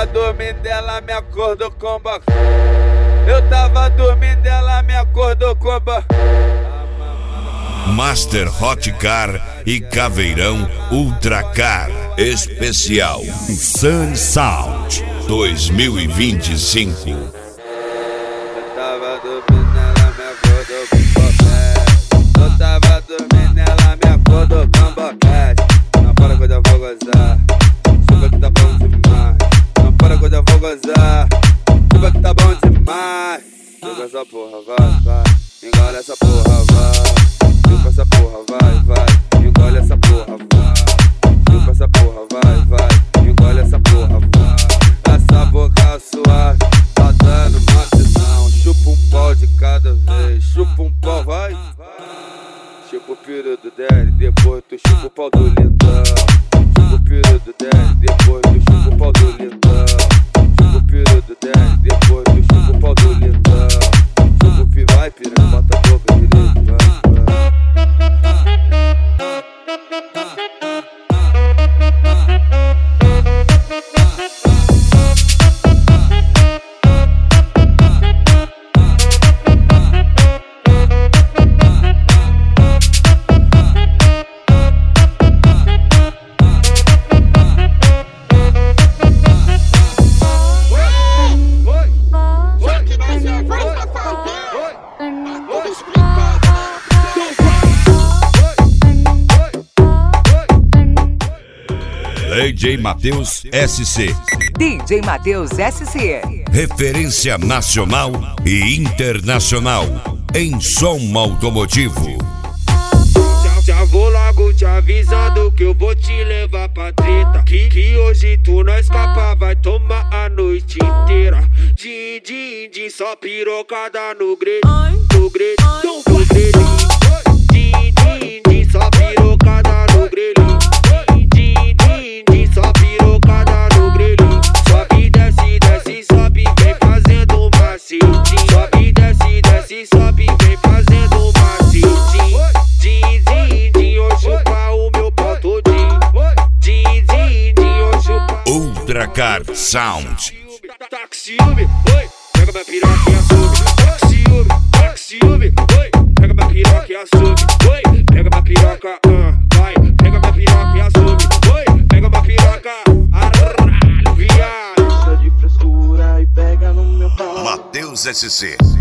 tava dormindo, ela me acordou com baco. Eu tava dormindo, ela me acordou com baco. Master Hot Car e Caveirão Ultra Car Especial Sun Sound 2025. Eu tava dormindo, ela me acordou com boquete. Eu tava dormindo, ela me acordou com boquete. Não para quando eu vou gozar, chupa que tá bom demais. Não para quando eu vou gozar, chupa que tá bom demais. Chupa essa porra, vai, vai, engole essa porra, vai. Chupa essa porra, vai, vai, engole essa porra, vai. Chupa essa porra, vai, vai, engole essa porra, vai. Essa boca suave tá dando uma tesão. Chupa um pau de cada vez, chupa um pau, vai. Chupa o piru do Daddy, depois tu chupa o pau do lindão. Chupa o piru do Daddy, depois tu chupa o pau do lindão. Chupa o piru do Daddy, depois tu chupa o pau do lindão. Chupa o pi, vai piranha, bota a boca direito, vai. DJ Matheus SC. DJ Matheus SC. Referência nacional e internacional em som automotivo. Já vou logo te avisando que eu vou te levar pra treta. Que hoje tu não escapa, vai tomar a noite inteira. Din, só pirocada no grelho. No grelho, no grelho. Din, só pirocada no grelho. Só pirocada no grelho. Sobe, desce, desce, sobe, vem fazendo um macetinho. Sobe, desce, desce, sobe, vem fazendo um macetinho. Din, eu chupa o meu pau todinho. Din, eu chupa Ultra Car Sound. Tá com ciúme, oi, pega minha piroca e assume. Tá com ciúme, oi, pega minha piroca e assume. Oi, pega minha piroca, vai, pega minha piroca e assume. Oi, pega uma piroca, arralho, viado. De frescura e pega no meu pau. Matheus SC.